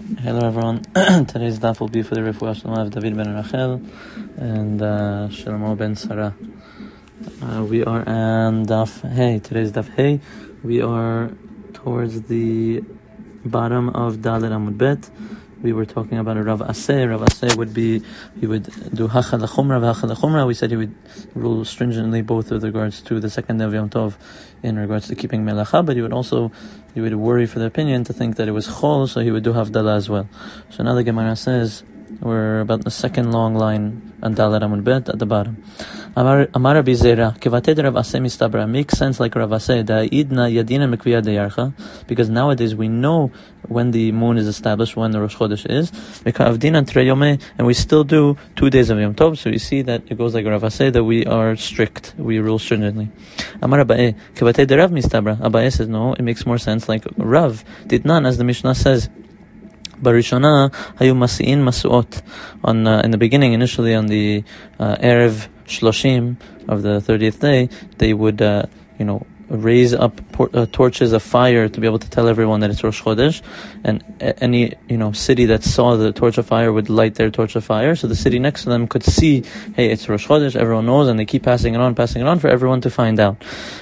Hello everyone. Today's daf will be for the Refuah Shlema of David ben Rachel and Shlomo ben Sarah. We are on daf Hey. Today's daf Hey. We are towards the bottom of Dalet Amud Bet. We were talking about a Rav Aseh. Rav Aseh would be, he would do Hachad L'Chumra, V'Hachad L'Chumra. We said he would rule stringently both with regards to the second day of Yom Tov in regards to keeping Melacha, but he would worry for the opinion to think that it was Chol, so he would do Havdalah as well. So now the Gemara says, we're about the second long line on Dalet Amud Bet at the bottom. Amar Rabbi Zera, Kevated Rav Aseh mistabra, makes sense like Rav Aseh, Da'idna Yadina Mekviyah Deyarcha, because nowadays we know when the moon is established, when the Rosh Chodesh is, and we still do 2 days of Yom Tov, so you see that it goes like Rav Aseh, that we are strict, we rule stringently. Amar Abaye, Kevated Rav mistabra, Abaye says no, it makes more sense like Rav, Ditnan, as the Mishnah says, Barishona hayu masi'in masuot. In the beginning, initially on the Erev Shloshim of the 30th day, they would raise up torches of fire to be able to tell everyone that it's Rosh Chodesh, and any city that saw the torch of fire would light their torch of fire, so the city next to them could see, hey, it's Rosh Chodesh, everyone knows, and they keep passing it on for everyone to find out.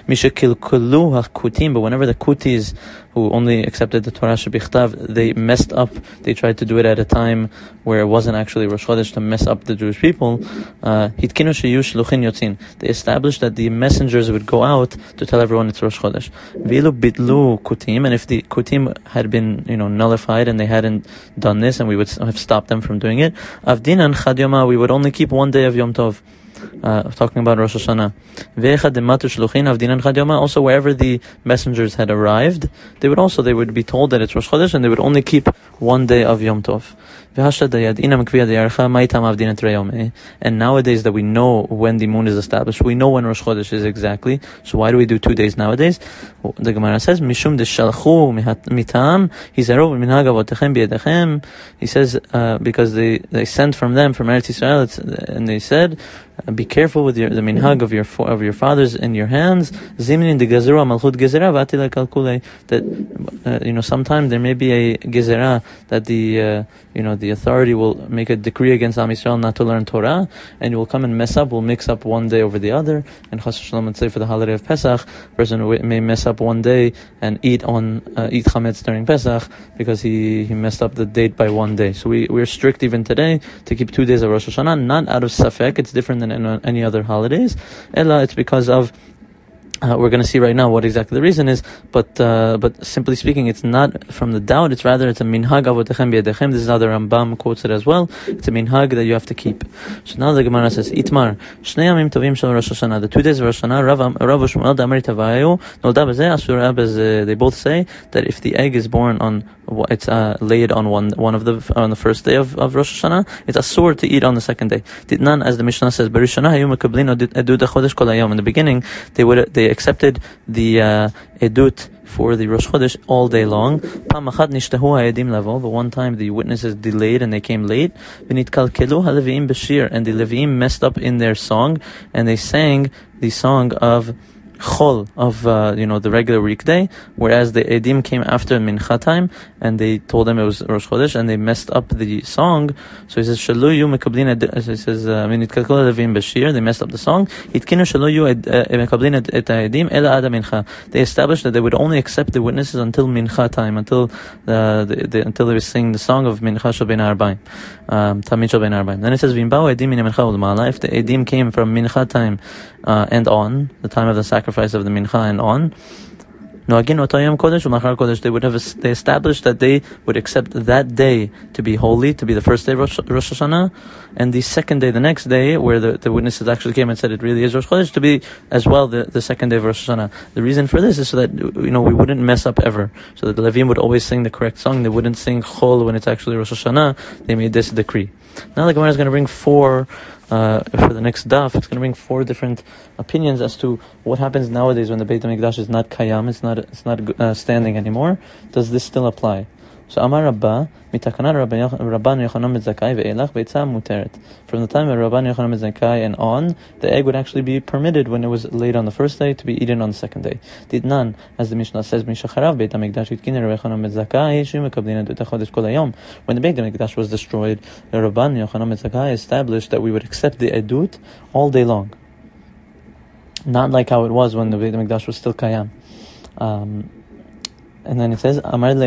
But whenever the Kutis, who only accepted the Torah Shebichtav, they messed up, they tried to do it at a time where it wasn't actually Rosh Chodesh to mess up the Jewish people, they established that the messengers would go out to tell everyone it's Rosh Chodesh. And if the Kutim had been nullified and they hadn't done this, and we would have stopped them from doing it, Avdinan Chad Yoma, we would only keep 1 day of Yom Tov. Talking about Rosh Hashanah. Also, wherever the messengers had arrived, they would be told that it's Rosh Chodesh, and they would only keep 1 day of Yom Tov. And nowadays that we know when the moon is established, we know when Rosh Chodesh is exactly. So why do we do 2 days nowadays? The Gemara says, Mishum deshalchu mitam hizaru minhag avotechem biyedechem. He says because they sent from them, from Eretz Yisrael, and they said, be careful with the minhag of your fathers in your hands. Zimnin de gezerah malchut gezerah v'atila kalkulei. That sometime there may be a gezerah that the authority will make a decree against Am Yisrael not to learn Torah, and you will come and mess up. Will mix up 1 day over the other. And Chas v'Shalom, let's say for the holiday of Pesach, a person may mess up 1 day and eat chametz during Pesach because he messed up the date by 1 day. So we're strict even today to keep 2 days of Rosh Hashanah, not out of safek. It's different than any other holidays. Ella, it's because of we're going to see right now what exactly the reason is, but simply speaking, it's not from the doubt. It's rather it's a minhag avotechem biyedechem. This is how the Rambam quotes it as well. It's a minhag that you have to keep. So now the Gemara says, Itmar shnei yamim tovim shel Rosh Hashanah. The 2 days of Rosh Hashanah, Rav Shmuel Damar Tavayu nolda b'zeh asura b'zeh. They both say that if the egg is born on it's laid on on the first day of Rosh Hashanah, it's asur to eat on the second day. Ditnan, as the Mishnah says, Barishona hayu mekablin edut chodesh kol hayom. In the beginning, they accepted the edut for the Rosh Chodesh all day long. But one time the witnesses delayed and they came late. And the Leviim messed up in their song, and they sang the song of Chol, of the regular weekday, whereas the Edim came after Mincha time, and they told them it was Rosh Chodesh, and they messed up the song. So he says, Shalu yu mekablin. He says, Nitkalkol Levim b'shir. They messed up the song. Hitkinu shalu yu mekablin et Edim ela ada Mincha. They established that they would only accept the witnesses until Mincha time, until they were singing the song of Mincha shel ben Arbaim, Tamid shel ben Arbaim. Then it says, V'imbao Edim min Mincha u'lemala. If the Edim came from Mincha time and on, the time of the sacrifice of the Mincha and on, they established that they would accept that day to be holy, to be the first day of Rosh Hashanah, and the second day, the next day, where the witnesses actually came and said it really is Rosh Chodesh, to be as well the second day of Rosh Hashanah. The reason for this is so that we wouldn't mess up ever, so that the Levim would always sing the correct song. They wouldn't sing Chol when it's actually Rosh Hashanah. They made this decree. Now the Gemara is going to bring four for the next daf. It's going to bring 4 different opinions as to what happens nowadays when the Beit HaMikdash is not kayam, it's not standing anymore. Does this still apply? So Amar Rabba, Mitakanat Rabban Yochanan ben Zakkai ve'elach beitza muteret. From the time of Rabban Yochanan ben Zakkai and on, the egg would actually be permitted when it was laid on the first day to be eaten on the second day. Didnan, as the Mishnah says, Mishacharav Beit HaMikdash Yitkiner Rabban Yochanan ben Zakkai Shu Mekablin Edut HaChodesh Kol Hayom. When the Beit HaMikdash was destroyed, the Rabban Yochanan ben Zakkai established that we would accept the edut all day long. Not like how it was when the Beit HaMikdash was still Kayam. And then it says, so what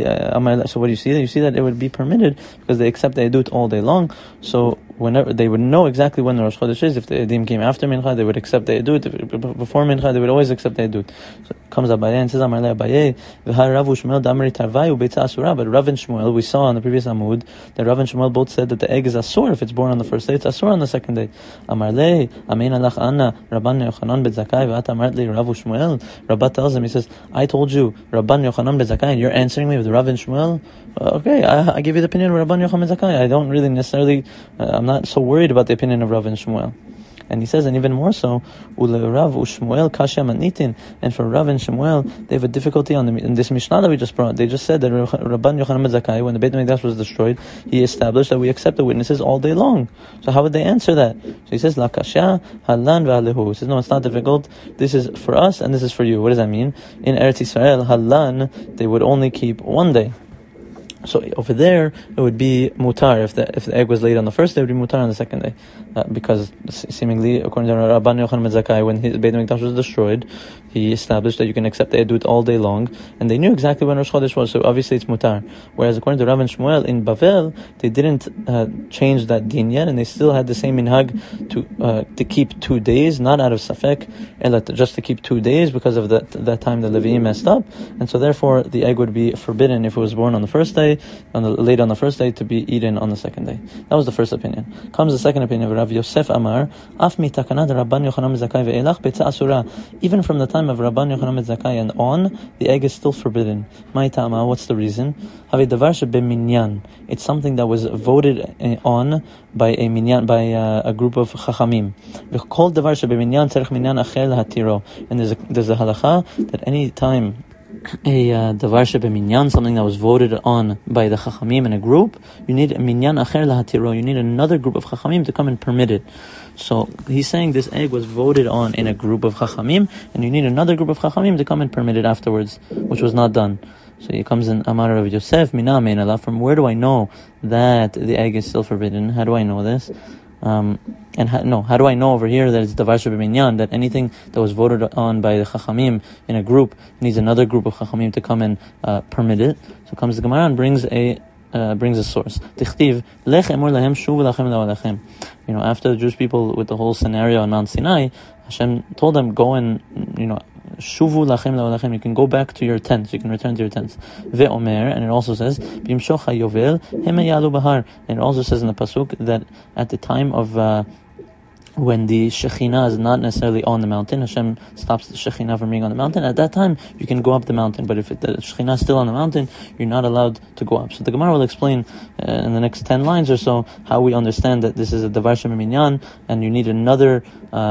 do you see? You see that it would be permitted because they accept the edut all day long. So whenever they would know exactly when the Rosh Chodesh is. If the edim came after Mincha, they would accept the edut. If before Mincha, they would always accept the edut. So it comes Abaye and says, Amar le Abaye, V'har Rav u'Shmuel damri tarvayu beitza asura. But Rav and Shmuel, we saw on the previous Amud, that Rav and Shmuel both said that the egg is asur if it's born on the first day. It's asur on the second day. Amar le, Amein alach Anna, Rabban Yochanan ben Zakkai, v'at amart le Rav u'Shmuel. Rabbah tells him, he says, I told you, Rabban Yochanan ben Zakkai, and you're answering me with Rav and Shmuel? Okay, I give you the opinion of Rabban Yochanan ben Zakkai. I don't really necessarily, I'm not so worried about the opinion of Rav and Shmuel. And he says, and even more so, Ule Rav u'Shmuel kasha matnitin. And for Rav and Shmuel, they have a difficulty in this Mishnah that we just brought. They just said that Rabban Yochanan ben Zakkai, when the Beit HaMikdash was destroyed, he established that we accept the witnesses all day long. So how would they answer that? So he says, La kasha halan v'alehu. He says, no, it's not difficult. This is for us and this is for you. What does that mean? In Eretz Yisrael, halan, they would only keep one day. So over there, it would be mutar. If the egg was laid on the first day, it would be mutar on the second day. Because seemingly, according to Rabban Yochanan ben Zakkai, when his Beit HaMikdash was destroyed, he established that you can accept the edut all day long, and they knew exactly when Rosh Chodesh was, so obviously it's mutar. Whereas according to Rav and Shmuel, in Bavel, they didn't change that din yet, and they still had the same minhag to keep 2 days, not out of safek, just to keep 2 days because of that time the Levi'im messed up, and so therefore the egg would be forbidden if it was born on the first day, laid on the first day, to be eaten on the second day. That was the first opinion. Comes the second opinion of Rav Yosef Amar, Af mi takanat Rabban Yochanan ben Zakkai ve'elach beitza asura. Even from the time of Rabban Yochanan ben Zakkai and on, the egg is still forbidden. Mai ta'ama, what's the reason? Have davar shebeminyan. It's something that was voted on by a minyan, by a group of chachamim. V'kol davar shebeminyan tzarich minyan acher lahatiro. And there's a halacha that any time a davar shebeminyan, something that was voted on by the chachamim in a group, you need a minyan acher lahatiro. You need another group of chachamim to come and permit it. So he's saying this egg was voted on in a group of chachamim, and you need another group of chachamim to come and permit it afterwards, which was not done. So he comes in Amar of Yosef, Mina Meinala. From where do I know that the egg is still forbidden? How do I know this? How do I know over here that it's davar shebeminyan, that anything that was voted on by the chachamim in a group needs another group of chachamim to come and permit it? So comes the Gemara and brings a source. Tichtiv lech emor lahem shuvu lachem la'olechem. After the Jewish people with the whole scenario on Mount Sinai, Hashem told them, go and shuvu lachem la'olechem. You can go back to your tents. You can return to your tents. Ve'omer, and it also says b'imshoch hayovel hem yalu bahar. And it also says in the pasuk that at the time of when the Shekhinah is not necessarily on the mountain, Hashem stops the Shekhinah from being on the mountain. At that time, you can go up the mountain. But if the Shekhinah is still on the mountain, you're not allowed to go up. So the Gemara will explain in the next 10 lines or so how we understand that this is a davar shebeminyan, and you need another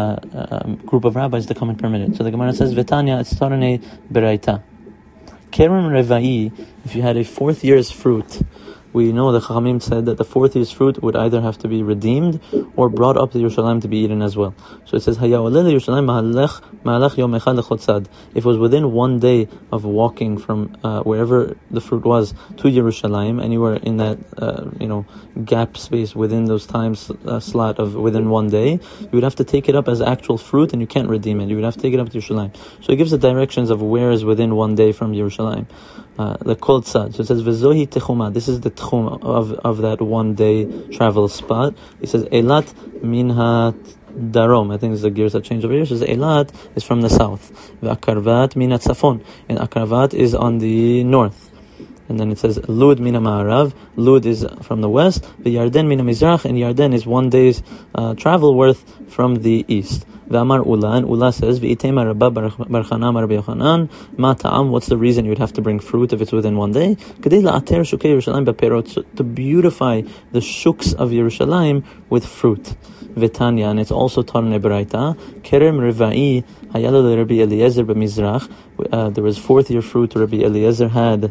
group of rabbis to come and permit it. So the Gemara says, Vetanya, it's Tarane Beraita. Kerem Revai, if you had a 4th year's fruit, we know the Chachamim said that the 4th year's fruit would either have to be redeemed or brought up to Yerushalayim to be eaten as well. So it says, if it was within 1 day of walking from wherever the fruit was to Yerushalayim, and you were in that gap space within those times slot of within 1 day, you would have to take it up as actual fruit, and you can't redeem it. You would have to take it up to Yerushalayim. So it gives the directions of where is within 1 day from Yerushalayim. The kol tzad. So it says v'zohi techuma. This is the techum of that 1 day travel spot. It says Eilat minha darom. I think it's the gears that change over here. So it says Eilat is from the south. V'akarvat mina tzafon. And Akarvat is on the north. And then it says Lud mina ma'arav. Lud is from the west. V'Yarden mina mizrach. And Yarden is 1 day's travel worth from the east. V'amar Ula, and Ula says, V'itema Rabba bar Chanam Rabbi Yochanan, Ma ta'am, what's the reason you would have to bring fruit if it's within 1 day? Kedei la'ater shukei Yerushalayim b'perot, to beautify the shuks of Yerushalayim with fruit. V'tanya, and it's also taught in a Beraita, Kerem Revai, Hayalo Rabbi Eliezer b'mizrach, there was 4th year fruit Rabbi Eliezer had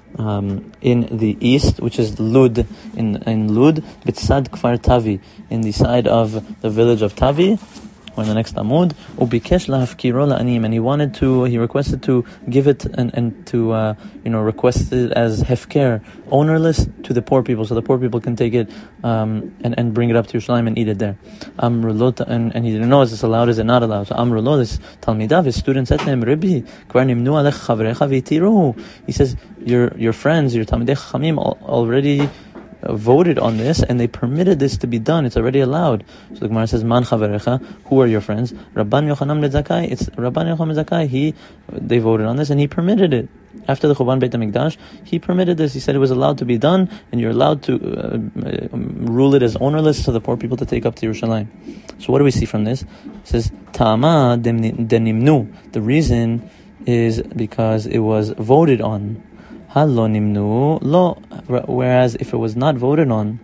in the east, which is Lud, in Lud, Bitsad Kfar Tavi, in the side of the village of Tavi, or in the next Amud, Ubikesh lahafkiro la'anim, and he requested to give it and to request it as hefker, ownerless, to the poor people, so the poor people can take it and bring it up to Yerushalayim and eat it there. Amrulot, and he didn't know, is this allowed, is it not allowed? So Amrulot, this Talmidav, his student said to him, Rabbi, kvar nimnu alech chavrecha v'itiruhu. He says, your friends, your Talmidei Chachamim already voted on this, and they permitted this to be done. It's already allowed. So the Gemara says, Man chaverecha, who are your friends? Rabban Yochanan ben Zakkai. It's Rabban Yochanan ben Zakkai. They voted on this, and he permitted it. After the Churban Beit HaMikdash, he permitted this. He said it was allowed to be done, and you're allowed to rule it as ownerless to the poor people to take up to Yerushalayim. So what do we see from this? It says, Ta'ama denimnu. The reason is because it was voted on. Halo nimnu lo. Whereas if it was not voted on,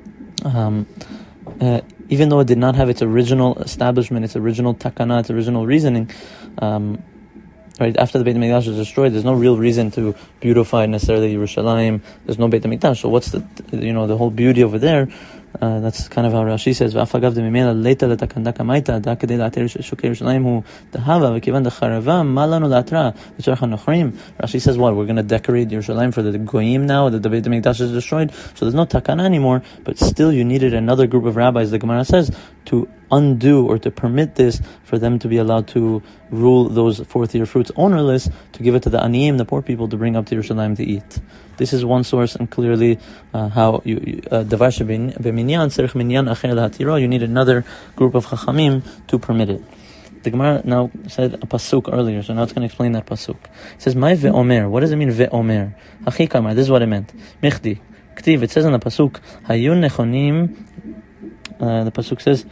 even though it did not have its original establishment, its original takana, its original reasoning, right after the Beit HaMikdash was destroyed, there's no real reason to beautify necessarily Yerushalayim. There's no Beit HaMikdash. So what's the whole beauty over there? That's kind of how Rashi says. V'afagav demimela leita letakanda kamaita da kedei la'ater shukei Yerushalayim hu dehava v'kivan decharava malanu la'atra v'tzorach hanochrim. Rashi says, what? We're going to decorate Yerushalayim for the goyim now that the Beit HaMikdash is destroyed. So there's no takana anymore. But still, you needed another group of rabbis, the Gemara says, to undo or to permit this, for them to be allowed to rule those fourth-year fruits ownerless, to give it to the aniyim, the poor people, to bring up to Yerushalayim to eat. This is one source, and clearly how davar shebeminyan tzarich minyan acher lahatiro. You need another group of chachamim to permit it. The Gemara now said a pasuk earlier, so now it's going to explain that pasuk. It says, "Mai ve'omer." What does it mean ve'omer? Hachi kamar. This is what it meant. Michdi ktiv. It says in the pasuk, "Hayun nechonim." The pasuk says,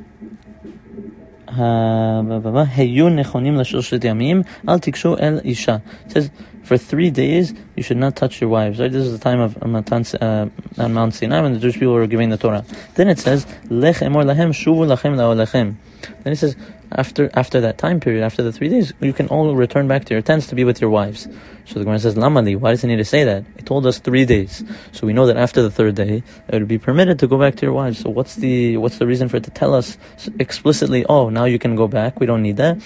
it says, for 3 days you should not touch your wives. Right? This is the time of on Mount Sinai when the Jewish people were giving the Torah. Then it says, Lech emor lahem shuvu lachem la'olechem. Then it says, after that time period, after the 3 days, you can all return back to your tents to be with your wives. So the Gemara says, Lamali, why does it need to say that? It told us 3 days. So we know that after the third day, it would be permitted to go back to your wives. So what's the reason for it to tell us explicitly, oh, now you can go back, we don't need that?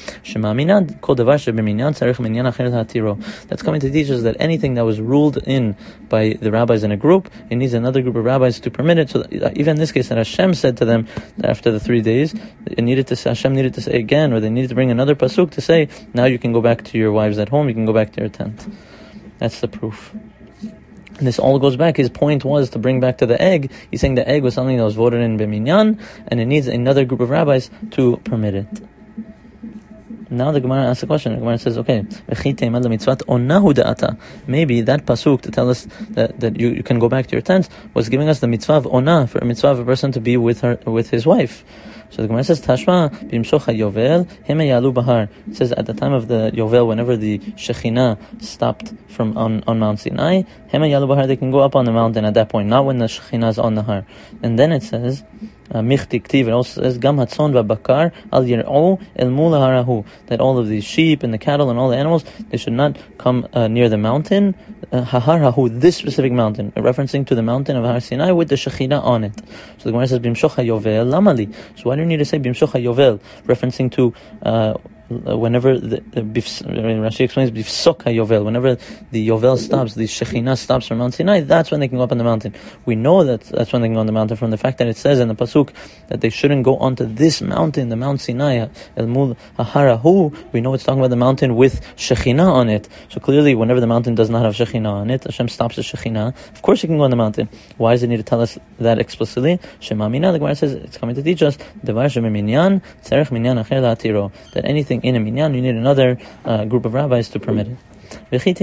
That's coming to teach us that anything that was ruled in by the rabbis in a group, it needs another group of rabbis to permit it. So even in this case, that Hashem said to them that after the 3 days, Hashem needed to say again, or they needed to bring another pasuk to say, now you can go back to your wives at home, you can go back to your tent. That's the proof. And this all goes back. His point was to bring back to the egg. He's saying the egg was something that was voted in Beminyan, and it needs another group of rabbis to permit it. Now the Gemara asks a question. The Gemara says, okay, maybe that pasuk to tell us that you can go back to your tents was giving us the mitzvah of onah, for a mitzvah of a person to be with his wife. So the Gemara says, Tashma b'imshoch hayovel hema yalu bahar. It says at the time of the Yovel, whenever the Shekhinah stopped from on Mount Sinai, hema yalu bahar, they can go up on the mountain at that point, not when the Shekhinah is on the har. And then it says, Michti Ktiv, it also says, Gam hatzon v'bakar al yir'o el mul harahu, that all of the sheep and the cattle and all the animals, they should not come near the mountain, haharahu, this specific mountain, referencing to the mountain of Har Sinai with the Shekhinah on it. So the Gemara says, Bimshoch hayovel lamali. So why do you need to say Bimshoch hayovel, referencing to whenever Rashi explains Bifsok HaYovel, whenever the Yovel stops, the Shekhinah stops from Mount Sinai, that's when they can go up on the mountain. We know that's when they can go on the mountain from the fact that it says in the pasuk that they shouldn't go onto this mountain, the Mount Sinai, El Mul Haharahu. We know it's talking about the mountain with Shekhinah on it. So clearly, whenever the mountain does not have Shekhinah on it, Hashem stops the Shekhinah. Of course, you can go on the mountain. Why does it need to tell us that explicitly? Shema Mina, the Gemara says it's coming to teach us Devar Sheminyan Tzarech Minyan Acher La'atiro, that anything in a minyan, you need another group of rabbis to permit it. Maybe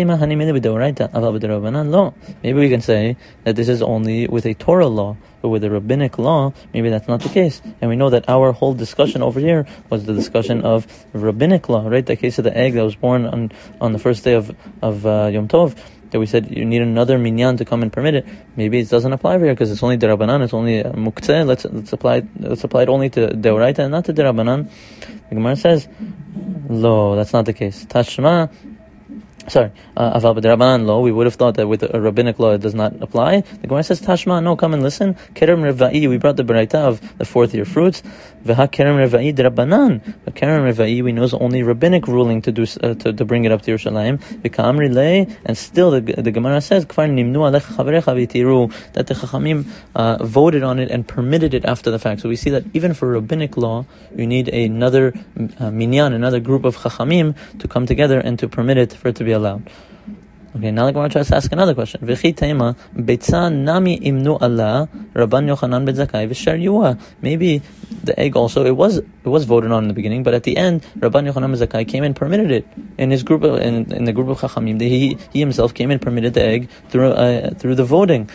we can say that this is only with a Torah law, but with a rabbinic law, maybe that's not the case. And we know that our whole discussion over here was the discussion of rabbinic law, right? The case of the egg that was born on the first day of Yom Tov, that we said you need another minyan to come and permit it. Maybe it doesn't apply over here because it's only derabanan, it's only muktzeh. Let's apply it only to deoraita and not to derabanan. The Gemara says, "Lo, that's not the case." Tashma Sorry, aval b'derabanan lo. We would have thought that with a rabbinic law it does not apply. The Gemara says, Tashma, no, come and listen. Kerem reva'i, we brought the beraita of the fourth year fruits. V'ha kerem reva'i derabanan. But kerem reva'i, we know is only rabbinic ruling to do to bring it up to Yerushalayim. V'ka'amri lei, and still the Gemara says, Kfar nimnu alech chaverecha v'tiru, that the Chachamim voted on it and permitted it after the fact. So we see that even for rabbinic law, you need another minyan, another group of Chachamim to come together and to permit it for it to be allowed. Okay, now the Gemara tries to ask another question. V'chi tema beitza nami imnu Allah Rabban Yochanan ben Zakkai v'shar yuah. Maybe the egg also it was voted on in the beginning, but at the end Rabban Yochanan ben Zakkai came and permitted it in his group in the group of Chachamim. He himself came and permitted the egg through the voting.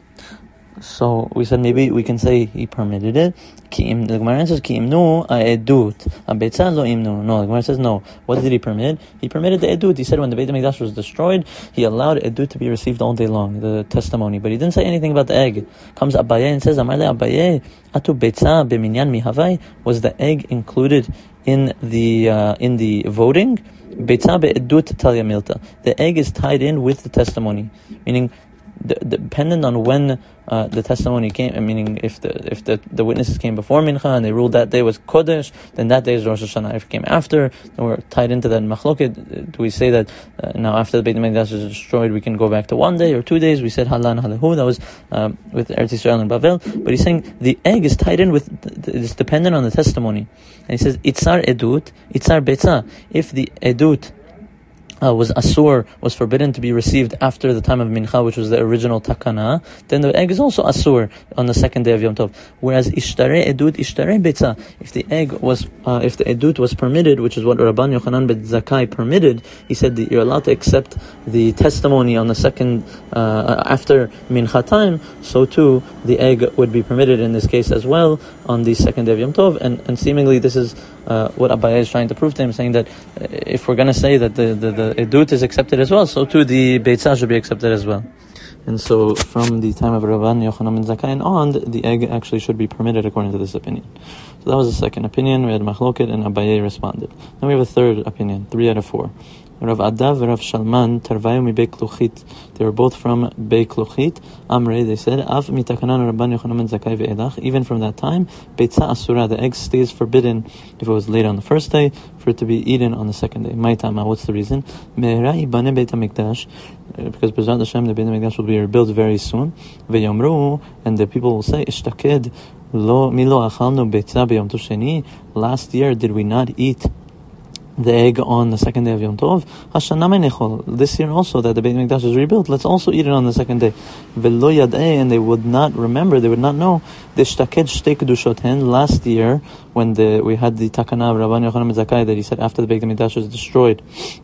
So we said maybe we can say he permitted it. The Gemara says ki imnu edut abetza lo imnu. No, the Gemara says no. What did he permit? He permitted the edut. He said when the Beit HaMikdash was destroyed, he allowed edut to be received all day long, the testimony. But he didn't say anything about the egg. Comes Abaye and says, Amar le Abaye, atu betza b'minyan mihavai. Was the egg included in the voting? Betza be'edut talya milta. The egg is tied in with the testimony, meaning dependent on when the testimony came, meaning if the witnesses came before Mincha and they ruled that day was Kodesh, then that day is Rosh Hashanah. If it came after, then we're tied into that Machloket. Do we say that now after the Beit HaMikdash is destroyed, we can go back to 1 day or 2 days? We said Halan Halehu, that was with Eretz Yisrael and Bavel. But he's saying the egg is tied in with, it's dependent on the testimony. And he says, Itzar Edut, Itzar Betza. If the Edut was asur, was forbidden to be received after the time of Mincha, which was the original takana, then the egg is also asur on the second day of Yom Tov. Whereas ishtare edut, ishtare betza, if the edut was permitted, which is what Rabban Yochanan ben Zakkai permitted, he said that you're allowed to accept the testimony on the second, after Mincha time, so too the egg would be permitted in this case as well on the second day of Yom Tov, and seemingly this is what Abaye is trying to prove to him, saying that if we're going to say that the edut is accepted as well, so too the beitzah should be accepted as well. And so from the time of Rabban Yochanan ben Zakkai and on, the egg actually should be permitted according to this opinion. So that was the second opinion. We had Machloket and Abaye responded. Now we have a third opinion, 3 out of 4. Rav Adav and Rav Shalman Tarvayu mi Beit Kluchit. They were both from Beit Kluchit. Amrei, they said, Av mitakanan Rabban Yochanan ben Zakkai ve'elach. Even from that time, Beitza Asura, the egg stays forbidden if it was laid on the first day, for it to be eaten on the second day. Maitama, what's the reason? Me'era ibane Beit HaMikdash, because B'ezrat Hashem, the Beit HaMikdash will be rebuilt very soon. Ve'yomru, and the people will say, Ishtaked lo milo achalnu Beitza b'yom tov sheni. Last year, did we not eat the egg on the second day of Yom Tov? This year also that the Beit HaMikdash is rebuilt, let's also eat it on the second day. And they would not remember, they would not know. Last year, when we had the Takana of Rabban Yochanan ben Zakkai that he said after the Beit HaMikdash was destroyed,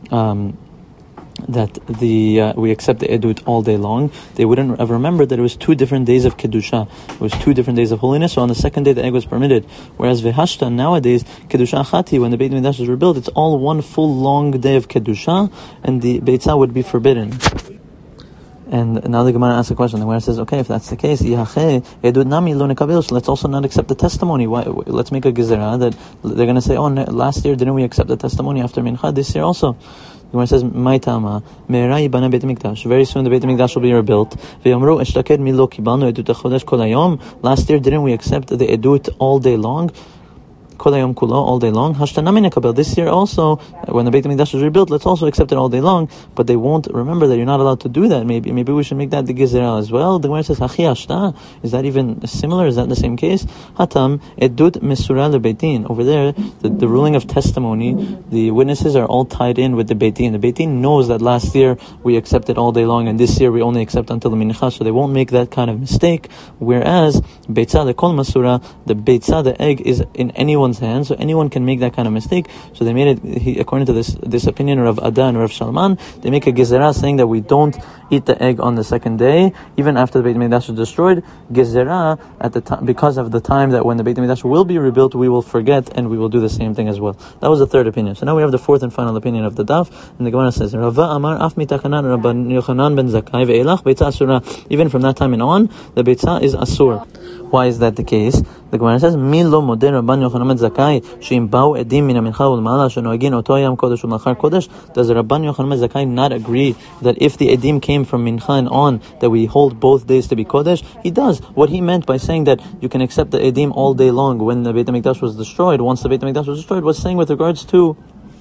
that we accept the edut all day long, they wouldn't have remembered that it was 2 different days of kedusha. It was 2 different days of holiness. So on the second day the egg was permitted. Whereas vehashta, nowadays kedusha achati, when the Beit HaMikdash is rebuilt, it's all one full long day of kedusha, and the beitzah would be forbidden. And now the Gemara asks a question. The Gemara says, okay, if that's the case, so let's also not accept the testimony. Why? Let's make a gezerah that they're going to say, oh, last year didn't we accept the testimony after Mincha? This year also. The Gemara says, Maitama, Me'era yibana Beit HaMikdash. Very soon the Beit HaMikdash will be rebuilt. Ve'yomru eshtaked milo kibanu edut hachodesh kol hayom. Last year didn't we accept the edut all day long? Kol hayom kulo, all day long. Hashtanami nekabel. This year also, when the Beit HaMikdash is rebuilt, let's also accept it all day long. But they won't remember that you're not allowed to do that. Maybe we should make that the gezerah as well. The Gemara says, Hachi hashta. Is that even similar? Is that the same case? Hatam edut mesura lebeitin. Over there, the ruling of testimony, the witnesses are all tied in with the beitin. The beitin knows that last year we accepted all day long, and this year we only accept until the mincha, so they won't make that kind of mistake. Whereas beitzah the kol masura, the beitzah, the egg, is in anyone's hands, so anyone can make that kind of mistake. So they made it, according to this opinion of Adan and Rav Shalman, they make a gezerah saying that we don't eat the egg on the second day, even after the Beit HaMikdash is destroyed. Gezerah at the time, because of the time that when the Beit HaMikdash will be rebuilt, we will forget and we will do the same thing as well. That was the third opinion. So now we have the fourth and final opinion of the daf, and the Gemara says, Rava Amar Af mitakanan Rabban Yochanan ben Zakkai ve'elach beitzah asura. Even from that time and on, the beitzah is asur. Why is that the case? The Gemara says, Mi lo modeh Rabban Yochanan ben Muhammad Zakai, שאם באו עדים מן המנחה ולמעלה שנוהגין אותו יום קודש ולאחר קודש, does Rabban Yochanan Zakai not agree that if the edim came from mincha and on, that we hold both days to be kodesh? He does. What he meant by saying that you can accept the edim all day long when the Beit HaMikdash was destroyed, once the Beit HaMikdash was destroyed, was saying with regards to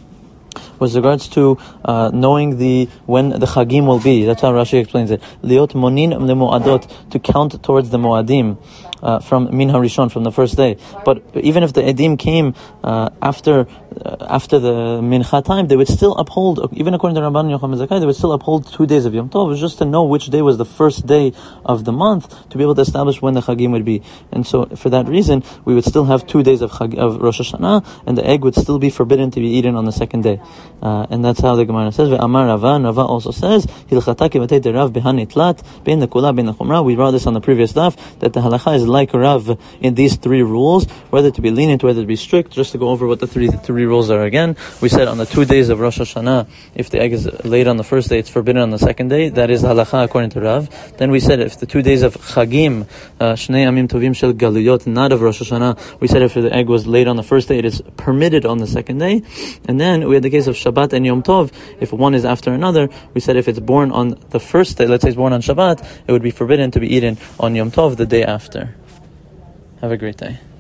knowing when the chagim will be. That's how Rashi explains it. Liot monin lemuadot, to count towards the moadim from min harishon, from the first day. But even if the edim came after the mincha time, they would still uphold, even according to Rabban Yochanan Zakai, they would still uphold 2 days of Yom Tov. It was just to know which day was the first day of the month to be able to establish when the chagim would be. And so for that reason, we would still have 2 days of Rosh Hashanah, and the egg would still be forbidden to be eaten on the second day. And that's how the Gemara says. Ve'amar Rava, Rava also says, Hilchata kivatei derav behanitlat, bein the kula, bein the chumra. We brought this on the previous daf, that the halacha is like Rav in these 3 rules, whether to be lenient, whether to be strict. Just to go over what the three rules are again. We said on the 2 days of Rosh Hashanah, if the egg is laid on the first day, it's forbidden on the second day. That is halacha according to Rav. Then we said if the 2 days of Chagim, Shnei Amim Tovim Shel Galuyot, not of Rosh Hashanah, we said if the egg was laid on the first day, it is permitted on the second day. And then we had the case of Shabbat and Yom Tov. If one is after another, we said if it's born on the first day, let's say it's born on Shabbat, it would be forbidden to be eaten on Yom Tov the day after. Have a great day.